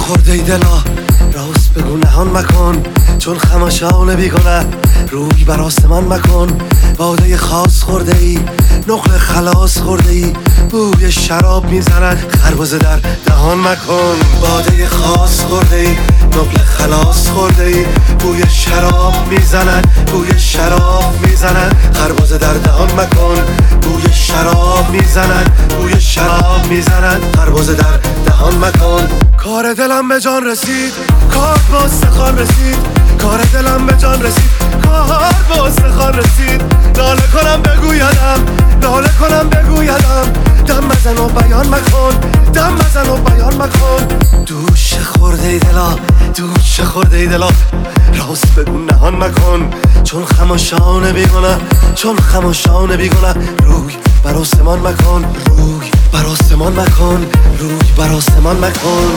خورده ای دلا، راست بگو نهان مکن، چون خماشان بیگنه روی بر آسمان مکن. باده خاص خورده ای، نقل خلاص خورده ای، بوی شراب میزند خربزه در دهان مکن. باده خاص خورده ای، نقل خلاص خورده ای، بوی شراب میزند، بوی شراب میزند خربزه در دهان مکن. بوی شراب میزند، بوی شراب میزند خربزه در دهان مکن. کار دلم به جان رسید، کار با استخوان رسید، کار دلم به جان رسید، کار با استخوان رسید. ناله کنم بگویدم، ناله کنم بگویدم، دم بزن و بیان مکن، دم بزن و بیان مکن. دوش خورده ای دلا، دوش خورده ای دلا، راست بگو نهان مکن، چون خماشان بیگنه، چون خماشان بیگنه روی بر آسمان مکن، روی بر آسمان مکن، روی بر آسمان مکن.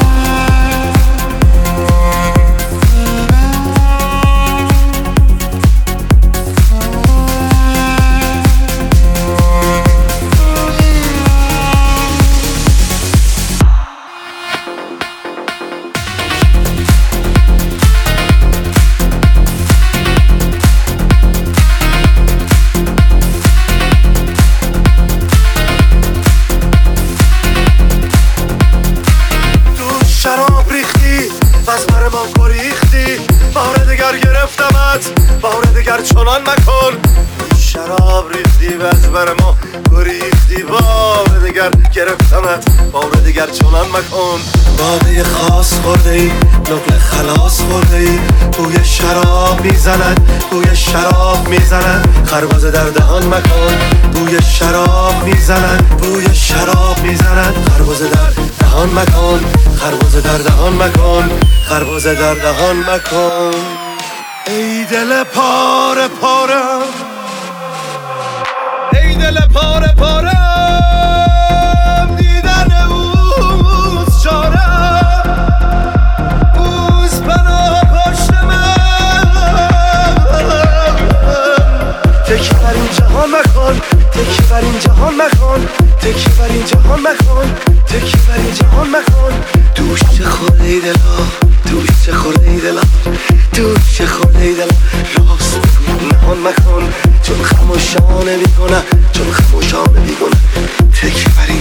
شراب ریختی بس بر ما گریختی، بار دگر گرفتمت، بار دگر چنان مکن. شراب ریختی بس بر ما گریختی، بار دگر گرفتمت، بار دگر چنان مکن. باده خاص خورده ای، نقل خلاص خورده ای، بوی شراب میزند، بوی شراب میزند خربزه در دهان مکن. بوی شراب میزند، بوی شراب میزند خربزه در دهان مکن، خربزه در دهان مکن، خربزه در دهان مکن. ای دل پاره پارم، ای دل پاره پارم، دیدن اوز چارم، اوز پناه پشت من. تکی بر این جهان مکن، تکی بر این جهان مکن، تکی بر این جهان مکن، تکی بر این جهان مکن. دوش خورده ای دلا، دوش خورده ای دلا، دوش خورده ای دلا، راست بگو نهان مکن، چون خماشانه بیگنه، چون خماشانه بیگنه تکی بر این